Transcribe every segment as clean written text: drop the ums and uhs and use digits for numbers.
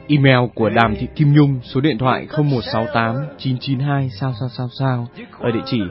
Email của Đàm Thị Kim Nhung, số điện thoại 0168 992 sao ở địa chỉ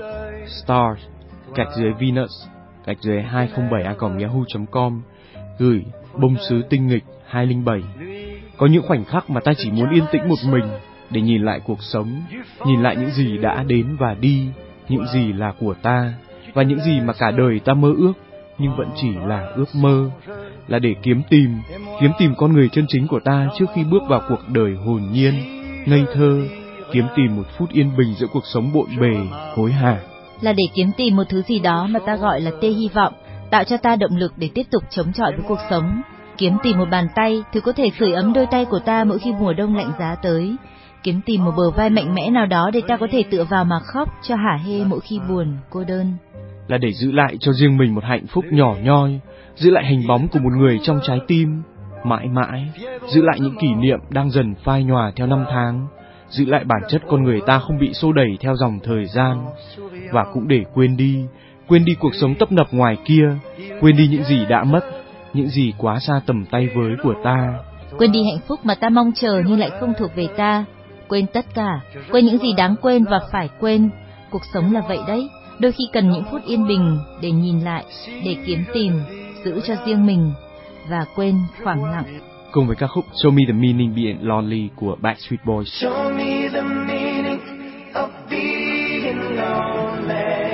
stars_venus_207a.yahoo.com, gửi bông sứ tinh nghịch 207. Có những khoảnh khắc mà ta chỉ muốn yên tĩnh một mình để nhìn lại cuộc sống, nhìn lại những gì đã đến và đi, những gì là của ta và những gì mà cả đời ta mơ ước nhưng vẫn chỉ là ước mơ, là để kiếm tìm con người chân chính của ta trước khi bước vào cuộc đời hồn nhiên, ngây thơ, kiếm tìm một phút yên bình giữa cuộc sống bộn bề, hối hả. Là để kiếm tìm một thứ gì đó mà ta gọi là tia hy vọng, tạo cho ta động lực để tiếp tục chống chọi với cuộc sống. Kiếm tìm một bàn tay, thứ có thể sưởi ấm đôi tay của ta mỗi khi mùa đông lạnh giá tới. Kiếm tìm một bờ vai mạnh mẽ nào đó để ta có thể tựa vào mà khóc cho hả hê mỗi khi buồn, cô đơn. Là để giữ lại cho riêng mình một hạnh phúc nhỏ nhoi, giữ lại hình bóng của một người trong trái tim, mãi mãi, giữ lại những kỷ niệm đang dần phai nhòa theo năm tháng, giữ lại bản chất con người ta không bị xô đẩy theo dòng thời gian, và cũng để quên đi cuộc sống tấp nập ngoài kia, quên đi những gì đã mất, những gì quá xa tầm tay với của ta. Quên đi hạnh phúc mà ta mong chờ nhưng lại không thuộc về ta. Quên tất cả, quên những gì đáng quên và phải quên. Cuộc sống là vậy đấy, đôi khi cần những phút yên bình để nhìn lại, để kiếm tìm, giữ cho riêng mình và quên khoảng lặng. Cùng với ca khúc Show Me The Meaning Being Lonely của Backstreet Boys. Show me the meaning of being lonely.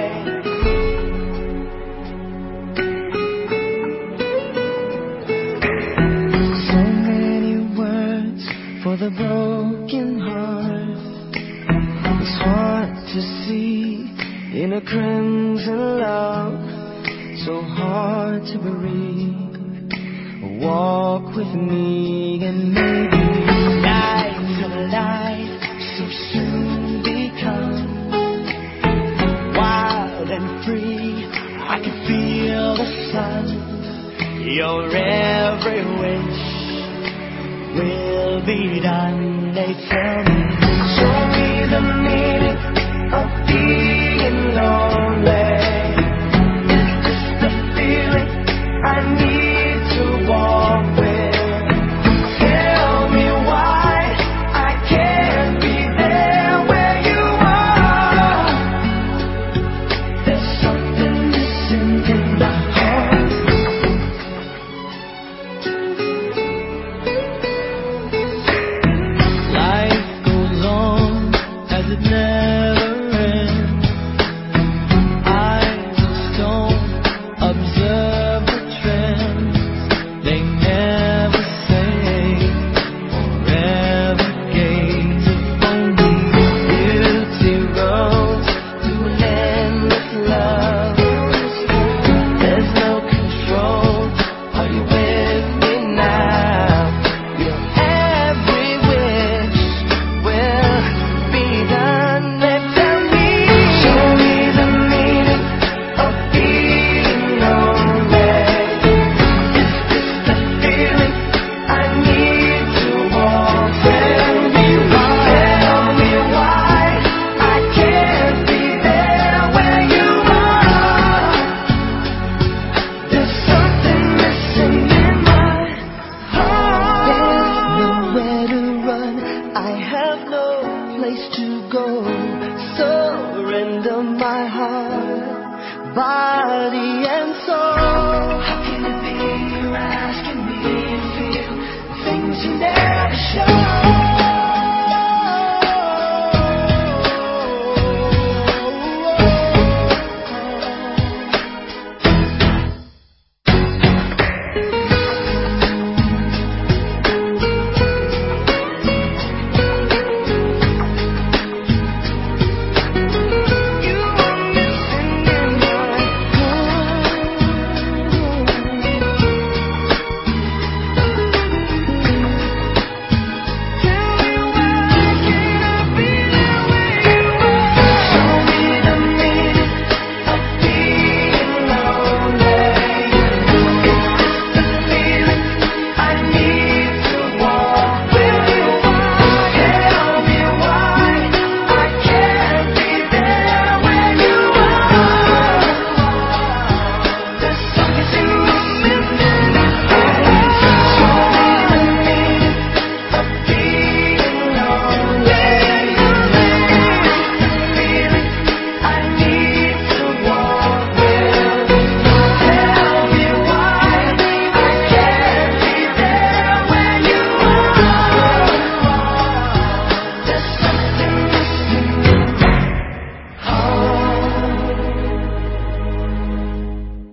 So many words for the broken heart. It's hard to see in a crimson love. So hard to breathe. Walk with me and maybe light of light so soon become wild and free. I can feel the sun. Your every wish will be done. They tell me, show me the meaning of being lonely. Is this the feeling I need to walk with? Tell me why I can't be there where you are. There's something missing in my heart. Life goes on as it never ends. I just don't observe the trends. They never say or ever gaze upon me. Beauty roads to an endless love. There's no control. Are you with me now? Your every wish will be done. They tell me, show me the meaning of being lonely. Is this the feeling I need to walk with? Tell me why I can't be there where you are. There's something missing in my heart. There's nowhere to run. I have no place to go. Surrender my heart, body and soul. How can it be you're asking me to feel things you never show?